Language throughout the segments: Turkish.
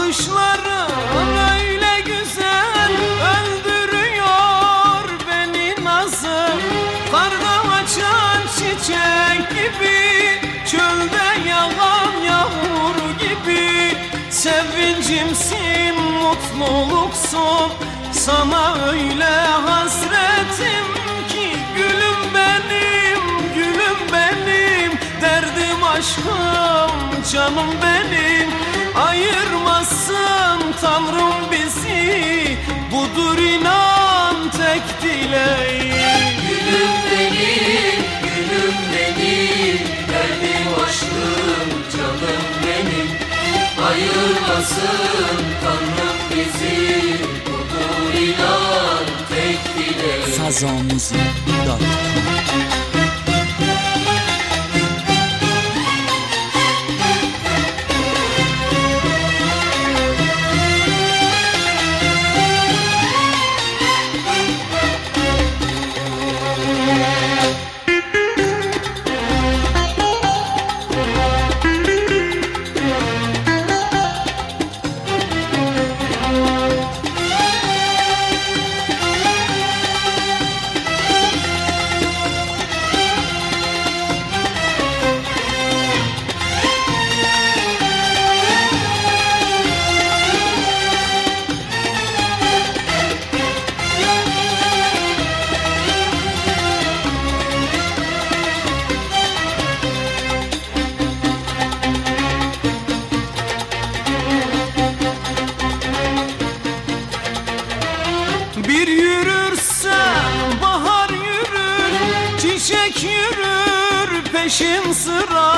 Bakışların öyle güzel, öldürüyor beni nazım. Karda açan çiçek gibi, çölde yağan yağmur gibi. Sevincimsin, mutluluksun, sana öyle hasretim ki. Gülüm benim, gülüm benim, derdim aşkım, canım benim. Ayırmasın Tanrım bizi, budur inan tek dileğim. Gülüm benim, gülüm benim, derdim aşkım, canım benim. Ayırmasın Tanrım bizi, budur inan tek dileğim. Sazonmusic.com Bir yürürsen bahar yürür, çiçek yürür peşin sıra.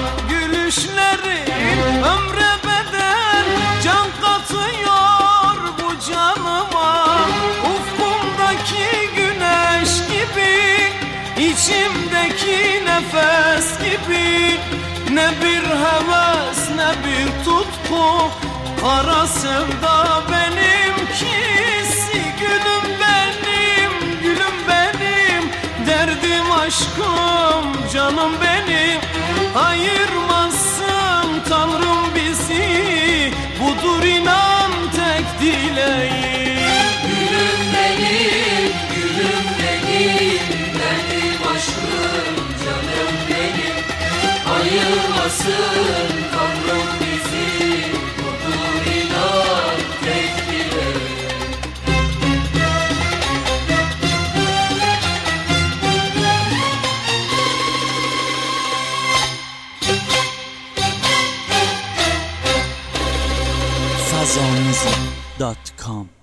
Gülüşlerin ömre bedel, can katıyor bu canıma. Ufkumdaki güneş gibi, içimdeki nefes gibi. Ne bir heves ne bir tutku, kara sevda benimkisi. Gülüm benim, gülüm benim, derdim aşkım, canım benim. Ayırmasın Tanrım bizi, budur inan tek dileğim. Gülüm benim, gülüm benim, derdim aşkım, canım benim. Ayırmasın Tanrım bizi, budur inan tek dileğim. Sazonmusic.com